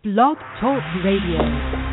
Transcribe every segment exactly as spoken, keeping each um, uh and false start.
Blog Talk Radio.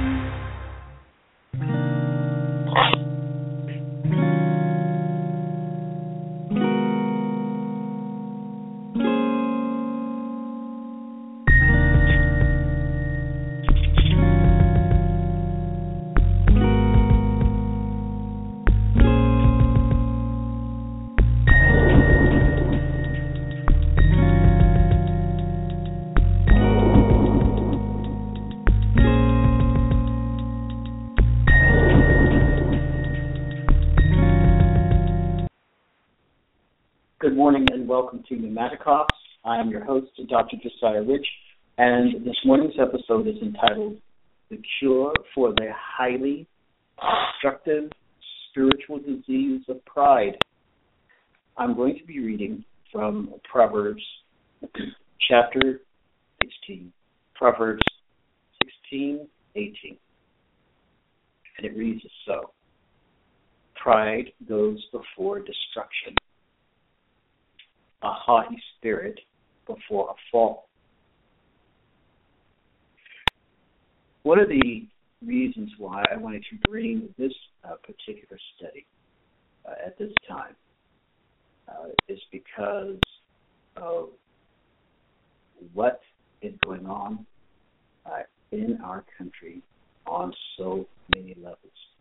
Good morning and welcome to Pneumaticos. I am your host, Doctor Josiah Rich, and this morning's episode is entitled The Cure for the Highly Destructive Spiritual Disease of Pride. I'm going to be reading from Proverbs chapter sixteen, Proverbs sixteen, eighteen, and it reads as so. Pride goes before destruction, a haughty spirit before a fall. One of the reasons why I wanted to bring this uh, particular study uh, at this time uh, is because of what is going on uh, in our country on so many levels.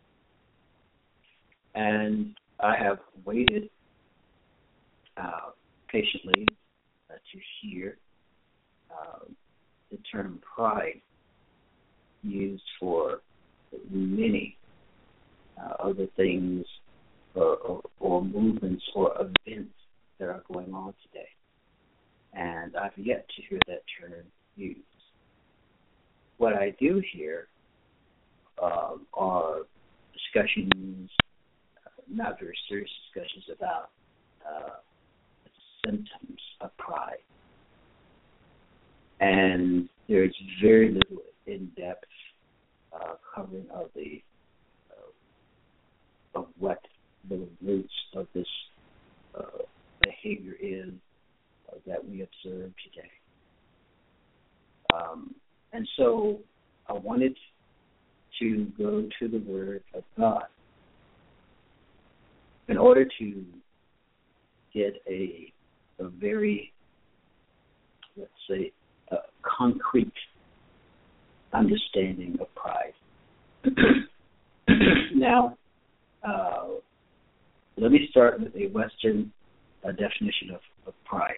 And I have waited uh, patiently uh, to hear uh, the term pride used for many uh, other things or, or, or movements or events that are going on today. And I've yet to hear that term used. What I do hear uh, are discussions, uh, not very serious discussions about uh, symptoms of pride. And there's very little in-depth uh, covering of the uh, of what the roots of this uh, behavior is uh, that we observe today. Um, and so I wanted to go to the Word of God in order to get a a very, let's say, uh, concrete understanding of pride. Now, uh, let me start with a Western uh, definition of, of pride,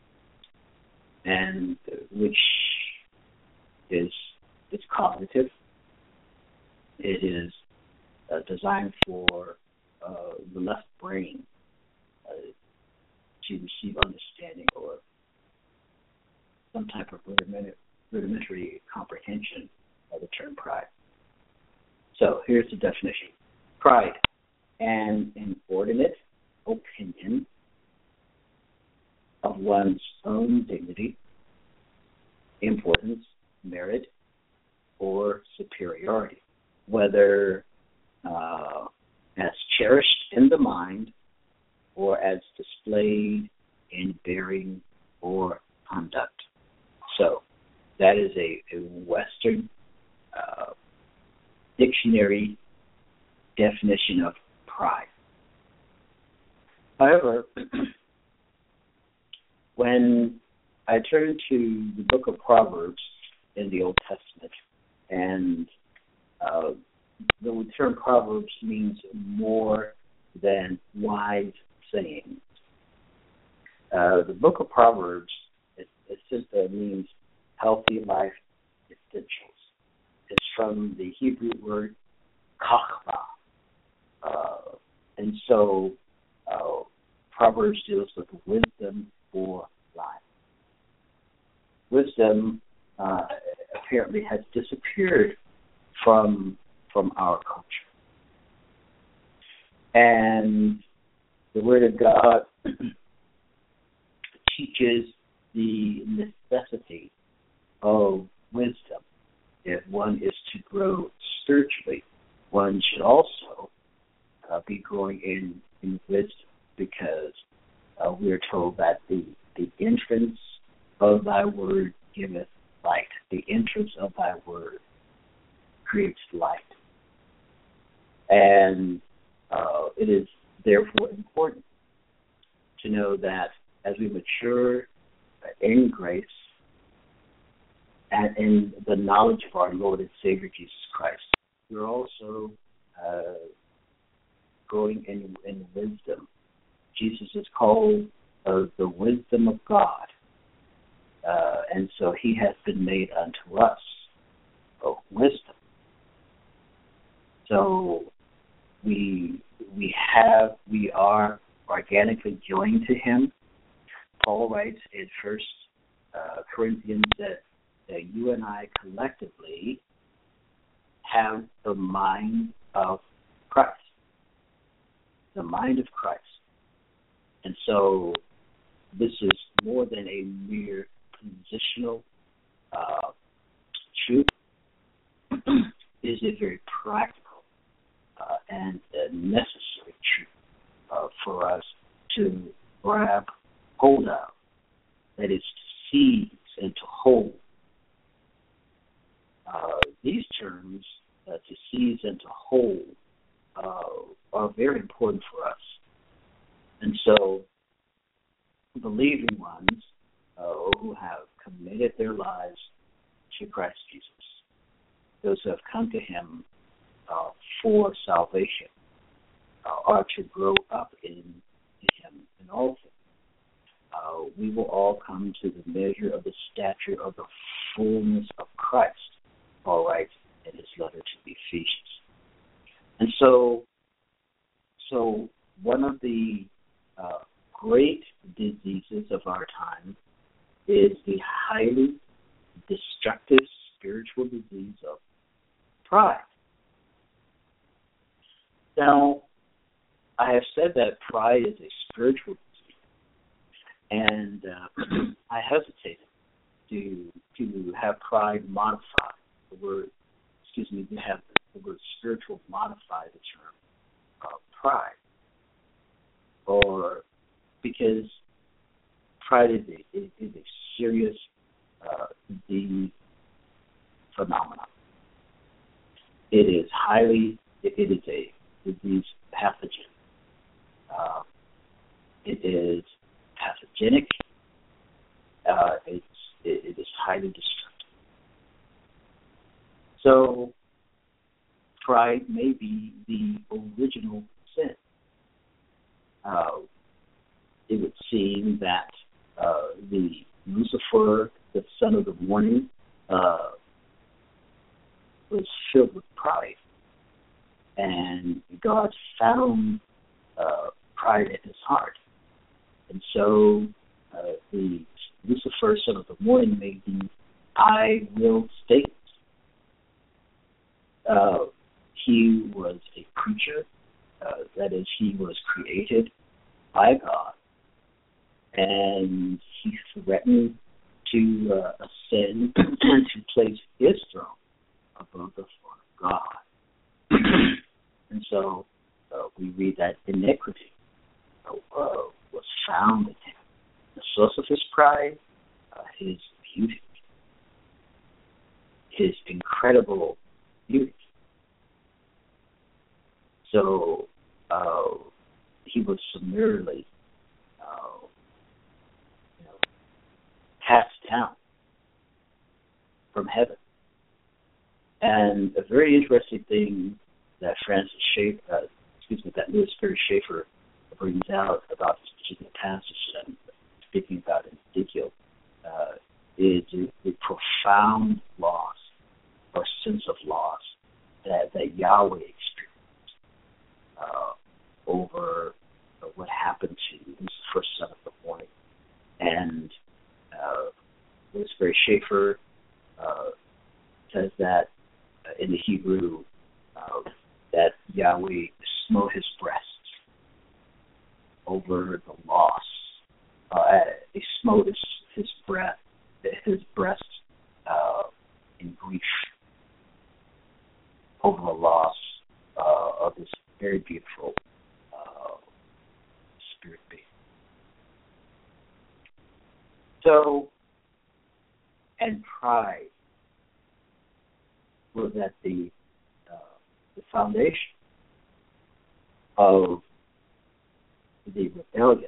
and uh, which is it's cognitive. It is uh, designed for uh, the left brain uh, to receive understanding or some type of rudimentary, rudimentary comprehension of the term pride. So here's the definition. Pride, an inordinate opinion of one's own dignity, importance, merit, or superiority, whether uh, as cherished in the mind or as displayed in bearing or conduct. So that is a, a Western uh, dictionary definition of pride. However, when I turn to the book of Proverbs in the Old Testament, and uh, the term Proverbs means more than wise sayings. Uh, the book of Proverbs, it, it simply means healthy life essentials. It's from the Hebrew word chachma. Uh, and so uh, Proverbs deals with wisdom for life. Wisdom uh, apparently has disappeared from from our culture. And the Word of God teaches the necessity of wisdom. If one is to grow spiritually, one should also uh, be growing in, in wisdom, because uh, we are told that the, the entrance of thy word giveth light. The entrance of thy word creates light. And uh, it is therefore important to know that as we mature in grace and in the knowledge of our Lord and Savior Jesus Christ, we're also uh, growing in, in wisdom. Jesus is called uh, the wisdom of God. Uh, and so he has been made unto us of wisdom. So we we have we are organically joined to him. Paul writes in First uh, Corinthians that, that you and I collectively have the mind of Christ, the mind of Christ. And so this is more than a mere positional uh, truth. It is a very practical uh, and a necessary truth uh, for us to grab hold of. That is to seize and to hold. Uh, these terms, uh, to seize and to hold, uh, are very important for us. And so, believing ones uh, who have committed their lives to Christ Jesus, those who have come to him uh, for salvation, uh, are to grow up in, in him in all things. Uh, we will all come to the measure of the stature of the fullness of Christ, Paul writes in his letter to the Ephesians. And so, so one of the uh, great diseases of our time is the highly destructive spiritual disease of pride. Now, I have said that pride is a spiritual disease, and uh, I hesitated to to have pride modify the word, excuse me, to have the word spiritual modify the term uh, pride, or because pride is a, is a serious uh, disease phenomenon. It is highly, it, it is a disease pathogen. Uh, it is pathogenic. Uh, it's, it, it is highly destructive. So pride may be the original sin. Uh, it would seem that uh, the Lucifer, the son of the morning, uh, was filled with pride. And God found uh, pride in his heart. And so uh, the Lucifer, son of the morning, made the I will statement. Uh, he was a creature, uh, that is, he was created by God, and he threatened to uh, ascend to place his throne above the throne of God. And so uh, we read that iniquity uh, was found in him. The source of his pride, uh, his beauty, his incredible beauty. So uh, he was summarily uh, you know, cast down from heaven. And a very interesting thing that Francis Schaeffer, uh, excuse me, that Louis Perry Schaeffer brings out about this particular passage that I'm speaking about in Ezekiel uh, is the, the profound loss or sense of loss that, that Yahweh experienced uh, over uh, what happened to Lucifer, son of the morning. And uh, Louis Perry Schaeffer uh, says that uh, in the Hebrew, uh, that Yahweh smote his breast over the loss. Uh, he smote his, his breath, his breast uh, in grief over the loss uh, of this very beautiful uh, spirit being. So, and pride was at the uh, the foundation of the rebellion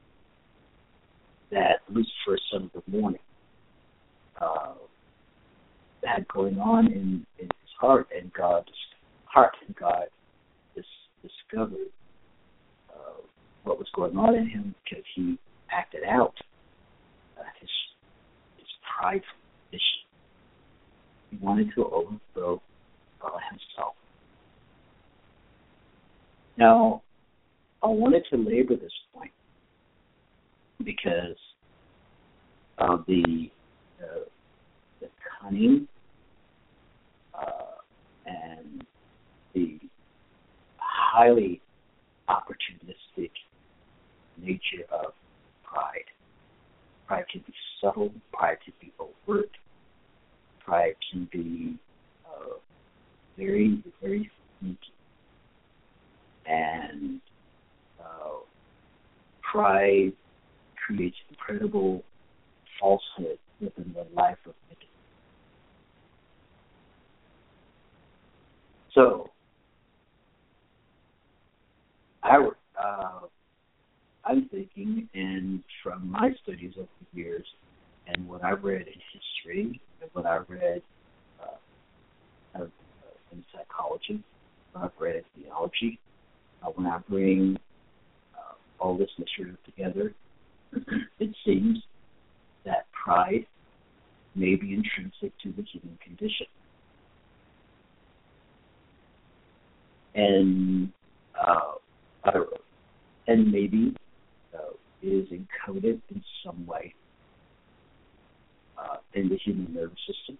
that Lucifer, son of the morning, uh, had going on in, in his heart, and God's heart, and God dis- discovered uh, what was going on in him because he acted out uh, his his prideful mission. He wanted to overthrow God himself. Now, I wanted to labor this point because of the uh, the cunning uh, and the highly opportunistic nature of pride. Pride can be subtle. Pride can be overt. Pride can be uh, very, very sneaky. And uh, pride creates incredible falsehood within the life of the individual. So, I, uh, I'm thinking, and from my studies over the years, and what I read in history, and what I read uh, in psychology, what I've read in theology, uh, when I bring uh, all this material together, it seems that pride may be intrinsic to the human condition. And uh, other, and maybe uh, is encoded in some way uh, in the human nervous system.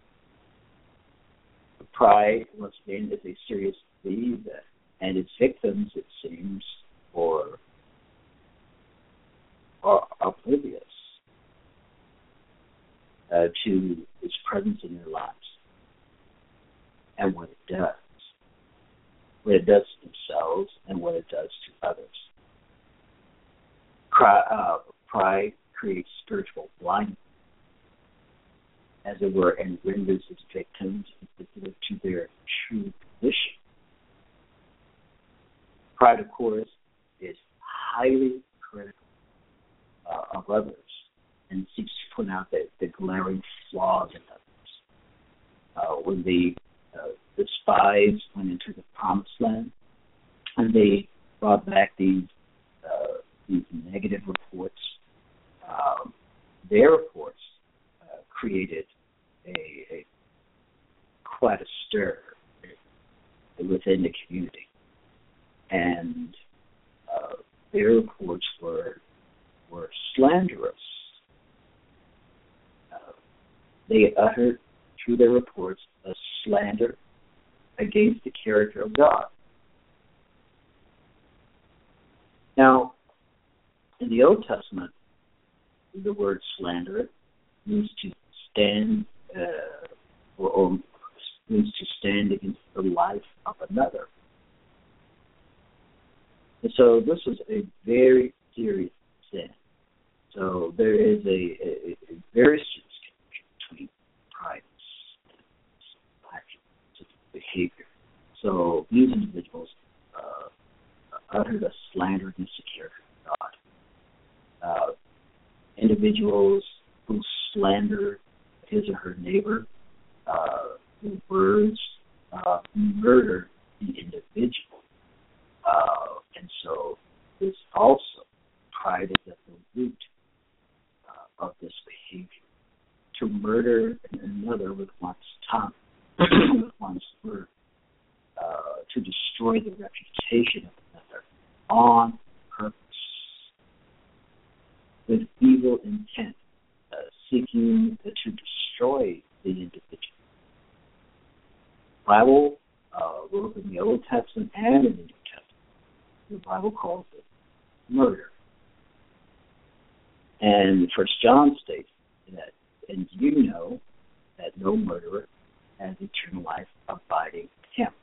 Pride, once again, is a serious disease, and its victims, it seems, or are oblivious uh, to its presence in their lives and what it does. What it does to themselves and what it does to others. Pride, uh, pride creates spiritual blindness, as it were, and renders its victims insensitive to their true condition. Pride, of course, is highly critical uh, of others and seeks to point out the, the glaring flaws in others. Uh, when the uh, the spies went into the promised land, and they brought back these uh, these negative reports. Um, their reports uh, created a, a quite a stir within the community, and uh, their reports were were slanderous. Uh, they uttered through their reports a slander against the character of God. Now, in the Old Testament, the word slander means to stand uh, or, or means to stand against the life of another. And so this is a very serious sin. So there is a, a, a very serious connection between pride and behavior. So these individuals uh, uttered a slander against the character of God. Uh, individuals who slander his or her neighbor, uh, with words, uh, murder the individual. Uh, and so this also, pride is at the root uh, of this behavior. To murder another with one's tongue, with one's word, uh, to destroy the reputation of another on purpose, with evil intent, uh, seeking to destroy the individual. The Bible, uh, both in the Old Testament and in the New Testament, the Bible calls it murder. And First John states that, and you know that no murderer has eternal life abiding in him.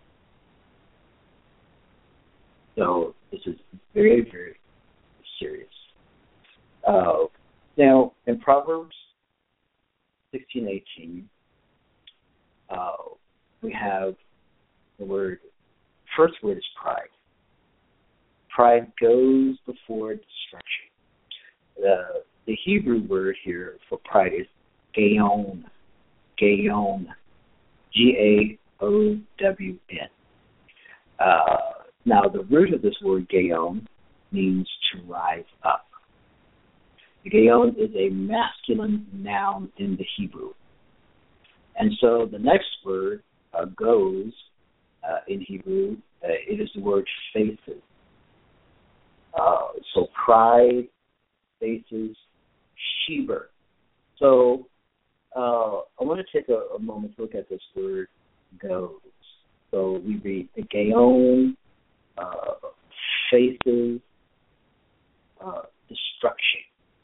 So this is very, very serious. Uh, now, in Proverbs sixteen eighteen, uh, we have the word, first word is pride. Pride goes before destruction. The, the Hebrew word here for pride is gaon, gaon, G A O W N. Uh, now, the root of this word gaon means to rise up. Gaon is a masculine noun in the Hebrew. And so the next word uh, goes uh, in Hebrew, uh, it is the word faces. Uh, so pride faces Sheber. So uh, I want to take a, a moment to look at this word goes. So we read the Gaon uh, faces uh, destruction.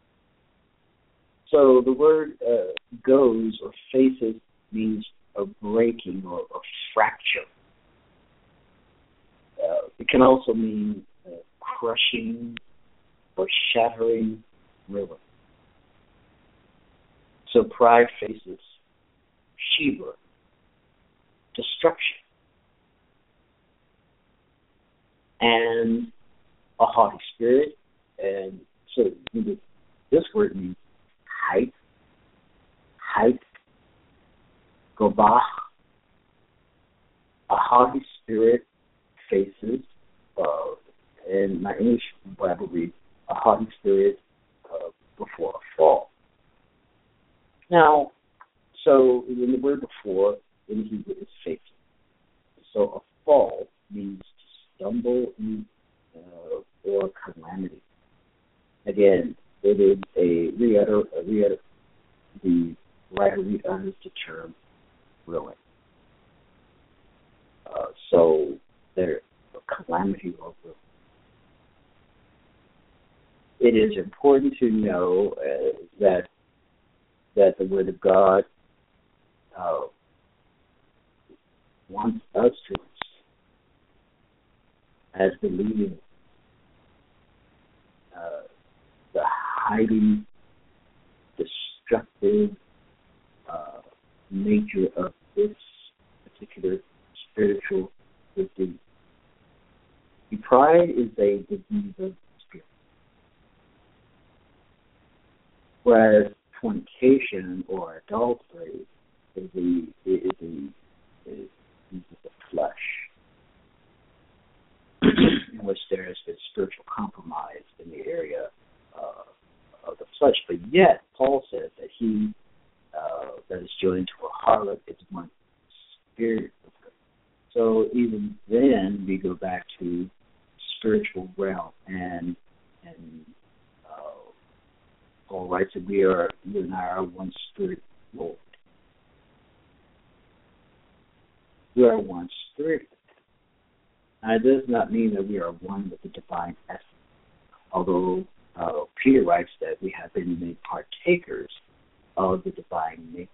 So the word uh, goes or faces means a breaking or a fracture. Uh, it can also mean uh, crushing or shattering ruin. So pride faces Sheber, destruction. And a haughty spirit. And so this word means height, height, gobah. A haughty spirit faces, uh, in my English Bible reads, a haughty spirit uh, before a fall. Now, so in the word before, in Hebrew is facing. So a fall means to stumble in, uh, or calamity. Again, it is a re-utter, a re-utter, the writer re-utters the term ruin. Uh, so there, a calamity or ruin. It is important to know uh, that that the Word of God uh, wants us to, as believing, uh, the highly destructive uh, nature of this particular spiritual disease. Pride is a disease of the spirit, whereas fornication or adultery is the is the is, is the flesh, in which there is this spiritual compromise in the area uh, of the flesh. But yet, Paul says that he uh, that is joined to a harlot is one spirit with her. So even then, we go back to spiritual realm, and and uh, Paul writes that we are, you and I are one spirit, Lord. We are one spirit. Now, it does not mean that we are one with the divine essence, although uh, Peter writes that we have been made partakers of the divine nature.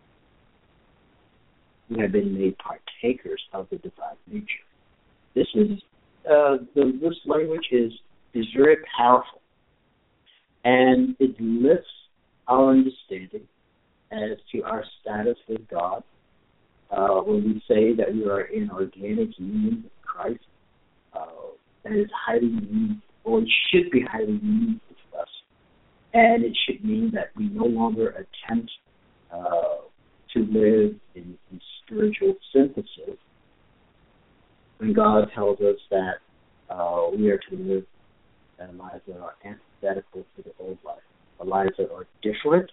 We have been made partakers of the divine nature. This is uh, the, this language is is very powerful, and it lifts our understanding as to our status with God. Uh, when we say that we are in organic union with Christ, uh, that is highly unique, or it should be highly unique with us. And it should mean that we no longer attempt uh, to live in, in spiritual synthesis when God tells us that uh, we are to live in lives that are antithetical to the old life, or lives that are different,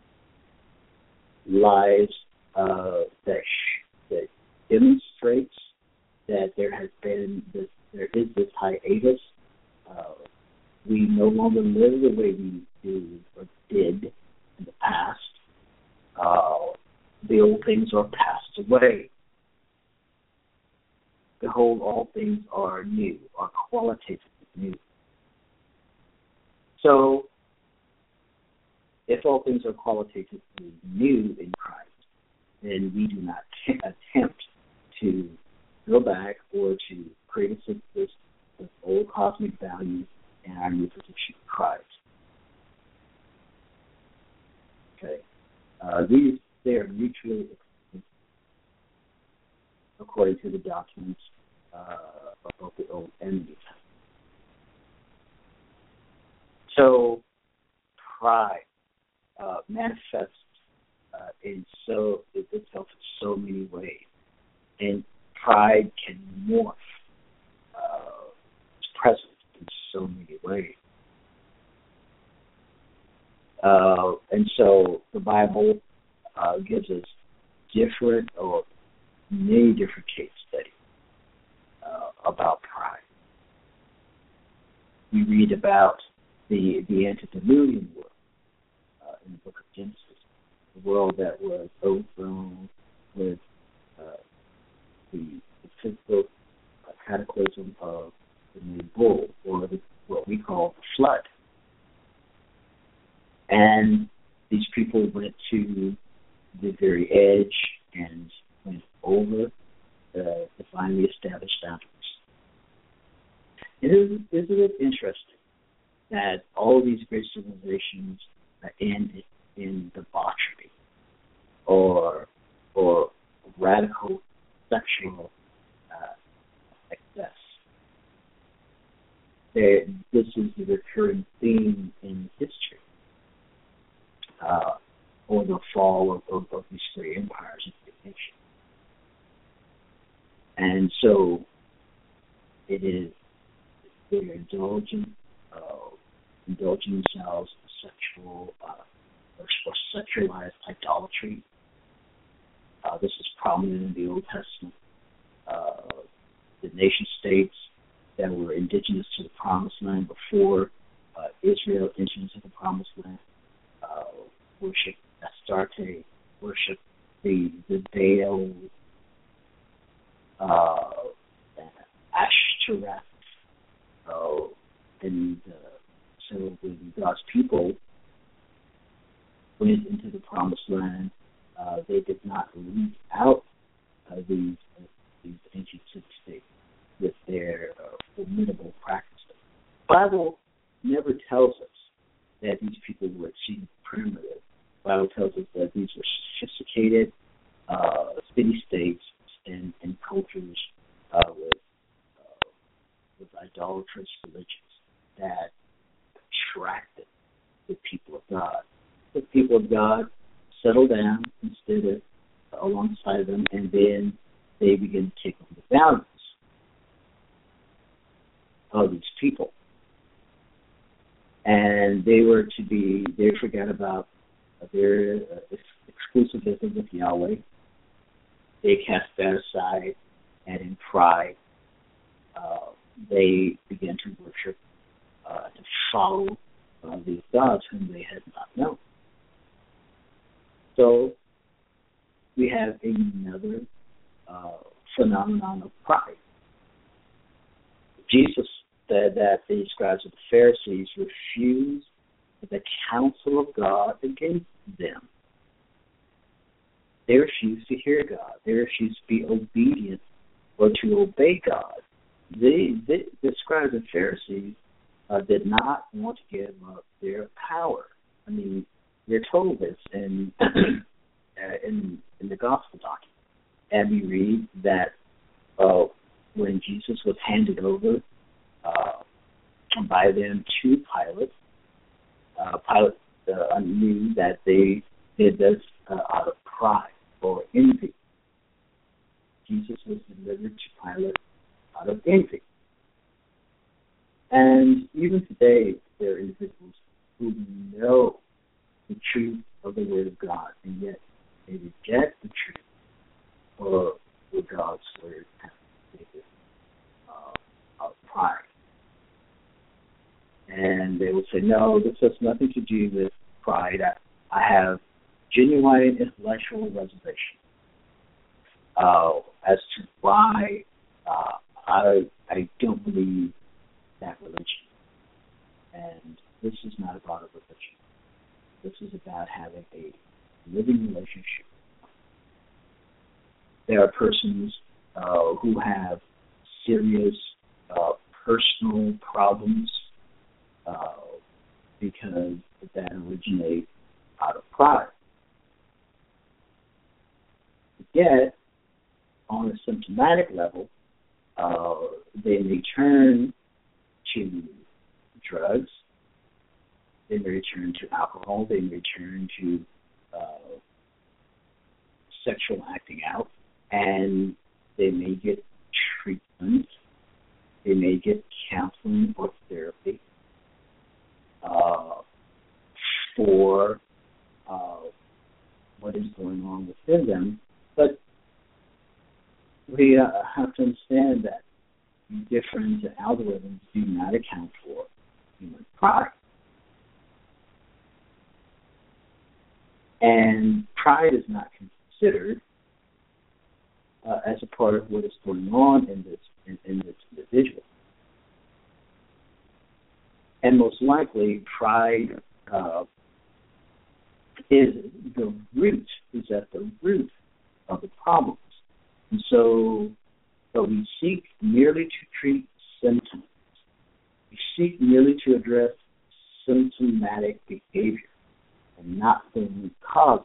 lives uh, that sh- that demonstrates that there has been this, there is this hiatus. Uh, we no longer live the way we do or did in the past. Uh, the old things are passed away. Behold, all things are new, are qualitatively new. So, if all things are qualitatively new in Christ, then we do not t- attempt to go back or to create a synthesis of old cosmic values and our new position in Christ. Okay, uh, these they are mutually exclusive. according to the documents uh, of both the Old and New Testament. So, pride uh, manifests uh, in so itself in so many ways, and pride can morph uh, its presence in so many ways. Uh, and so the Bible uh, gives us different or many different case studies uh, about pride. We read about the the antediluvian world uh, in the book of Genesis, the world that was overthrown with uh, the, the physical uh, cataclysm of the new bull, or the, what we call the flood. And these people went to the very edge and went over the divinely established boundaries. Isn't, isn't it interesting that all these great civilizations end in debauchery or or radical sexual uh, excess? There, this is the recurring theme in history. Uh, or the fall of, of, of these great empires and great nations. And so it is, they're indulging, uh, indulging themselves in sexual uh, or, or sexualized idolatry. Uh, this is prominent in the Old Testament. Uh, the nation states that were indigenous to the Promised Land before uh, Israel entered into the Promised Land Uh, worship Astarte, worship the the Baal, uh, Ashtoreth, uh, and uh, so when God's people went into the Promised Land, uh, they did not leave out uh, these uh, these ancient city-states with their uh, formidable practices. The Bible never tells us that these people were exceedingly primitive. The Bible tells us that these were sophisticated uh, city-states and, and cultures uh, with, uh, with idolatrous religions that attracted the people of God. The people of God settled down instead of uh, alongside them, and then they began to take on the values of these people. And they were to be, they forgot about their uh, exclusivism with Yahweh. They cast that aside, and in pride, uh, they began to worship, uh, to follow uh, these gods whom they had not known. So we have another uh, phenomenon of pride. Jesus said that the scribes of the Pharisees refused the counsel of God against them. They refused to hear God. They refused to be obedient or to obey God. They, they, the scribes and Pharisees uh, did not want to give up their power. I mean, we're told this in, in, in the gospel document. And we read that uh, when Jesus was handed over Uh, by them to Pilate. Uh, Pilate uh, knew that they did this uh, out of pride or envy. Jesus was delivered to Pilate out of envy. And even today, there are individuals who know the truth of the Word of God, and yet they reject the truth or what God's Word has stated uh, of pride. And they will say, no, this has nothing to do with pride. I, I have genuine intellectual reservation uh, as to why uh, I I don't believe that religion. And this is not about a religion. This is about having a living relationship. There are persons uh, who have serious uh, personal problems Uh, because that originates out of pride. Yet, on on a symptomatic level, uh, they may turn to drugs, they may return to alcohol, they may turn to uh, sexual acting out, and they may get treatment, they may get counseling or therapy uh, for uh, what is going on within them. But we uh, have to understand that different algorithms do not account for human pride. And pride is not considered uh, as a part of what is going on in this in, in this individual. And most likely, pride uh, is the root, is at the root of the problems. And so, so we seek merely to treat symptoms. We seek merely to address symptomatic behavior and not the root causes.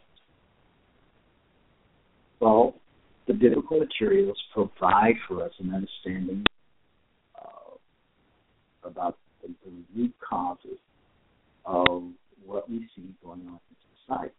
Well, the biblical materials provide for us an understanding uh, about the, the root causes of what we see going on in society.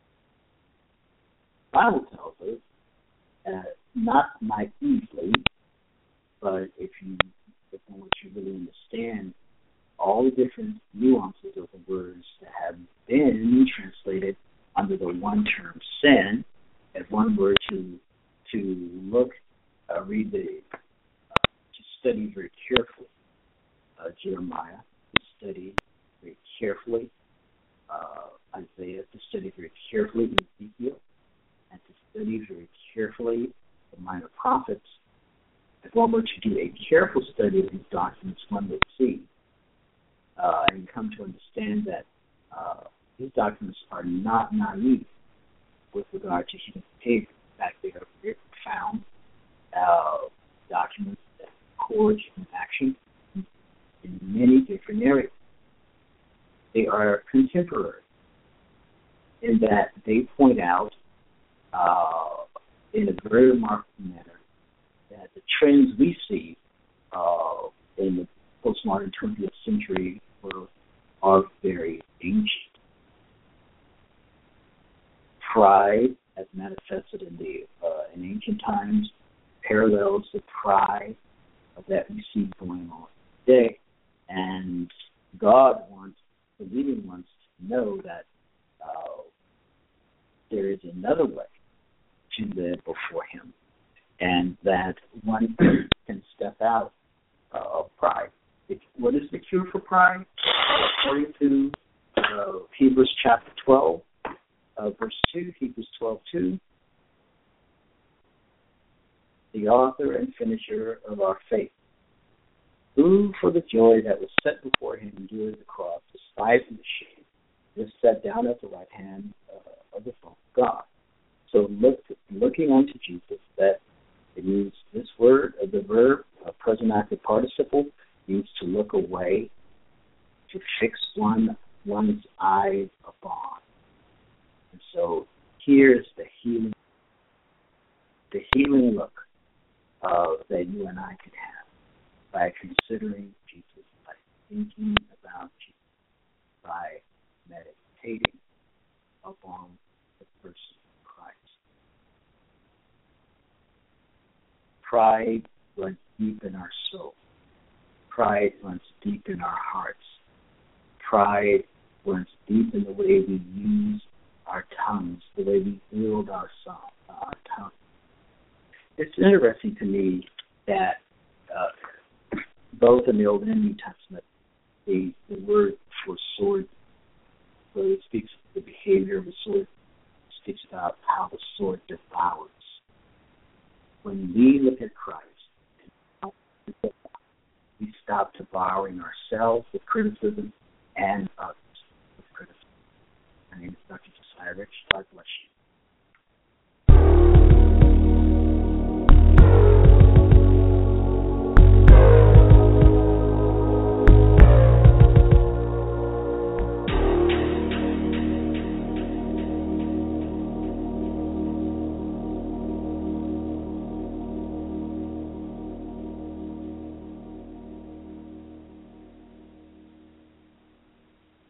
The Bible tells us, uh, not naively, but if you if you want to really understand all the different nuances of the words that have been translated under the one term sin, if one were to to look, uh, read the, uh, to study very carefully uh, Jeremiah, to study very carefully uh, Isaiah, to study very carefully Ezekiel, and to study very carefully the minor prophets, if one were to do a careful study of these documents, one would see uh, and come to understand that uh, these documents are not naive with regard to human behavior. In fact, they are very profound uh, documents that record human action in many different areas. They are contemporary in that they point out uh, in a very remarkable manner that the trends we see uh, in the postmodern twentieth century world are very ancient. Pride, as manifested in the uh, in ancient times, parallels the pride that we see going on today. And God wants the leading ones to know that uh, there is another way to live before Him, and that one can step out uh, of pride. It, what is the cure for pride? According to uh, Hebrews chapter twelve, uh, verse two, Hebrews twelve two, the author and finisher of our faith, who for the joy that was set before him endured the cross, despising the shame, is set down at the right hand uh, of the throne of God. So look, looking unto Jesus, that it means this word, uh, the verb, uh, present active participle, means to look away, to fix one one's eyes upon. And so here's the healing, the healing look uh, that you and I can have by considering Jesus, by thinking about Jesus, by meditating upon the person of Christ. Pride runs deep in our soul. Pride runs deep in our hearts. Pride runs deep in the way we use our tongues, the way we build our, song, our tongue. It's interesting to me that uh, both in the Old and New Testament, the, the word for sword, where it speaks of the behavior of the sword, speaks about how the sword devours. When we look at Christ, we stop devouring ourselves with criticism and others with criticism. My name is Doctor Josiah Rich. God bless you.